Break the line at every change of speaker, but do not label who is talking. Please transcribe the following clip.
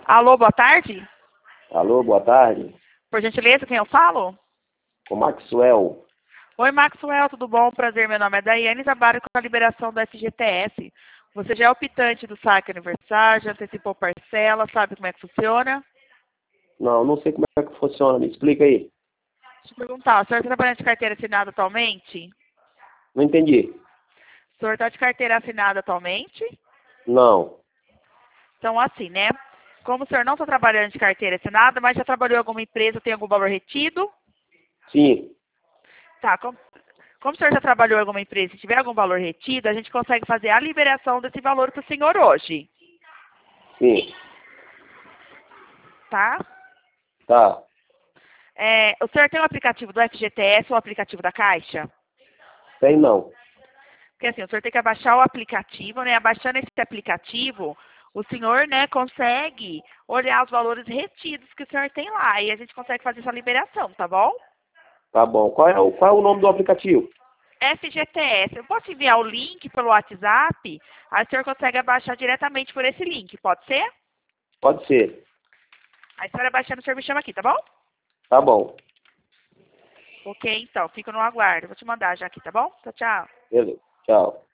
Alô, boa tarde.
Alô, boa tarde.
Por gentileza, quem eu falo?
O Maxwell.
Oi, Maxwell, tudo bom? Prazer, meu nome é Daiane, trabalho com a liberação do FGTS. Você já é optante do saque aniversário, já antecipou parcela, sabe como é que funciona?
Não sei como é que funciona, me explica aí.
Deixa eu perguntar, o senhor está trabalhando de carteira assinada atualmente?
Não entendi.
O senhor está de carteira assinada atualmente?
Não,
Então, assim, né? Como o senhor não está trabalhando de carteira assinada, mas já trabalhou em alguma empresa, tem algum valor retido?
sim,
Tá, como o senhor já trabalhou em alguma empresa e tiver algum valor retido, a gente consegue fazer a liberação desse valor para o senhor hoje,
sim,
tá?
tá.
O senhor tem o aplicativo do FGTS ou o aplicativo da Caixa?
Tem não.
Porque assim, o senhor tem que abaixar o aplicativo, né? Abaixando esse aplicativo, o senhor, né, consegue olhar os valores retidos que o senhor tem lá. E a gente consegue fazer essa liberação, tá bom?
Tá bom. Qual é o nome do aplicativo?
FGTS. Eu posso enviar o link pelo WhatsApp, aí o senhor consegue abaixar diretamente por esse link, pode ser?
Pode ser.
Aí a senhora abaixando, o senhor me chama aqui, tá bom?
Tá bom.
Ok, então, fico no aguardo. Vou te mandar já aqui, tá bom? Tchau, tchau.
Beleza. Tchau.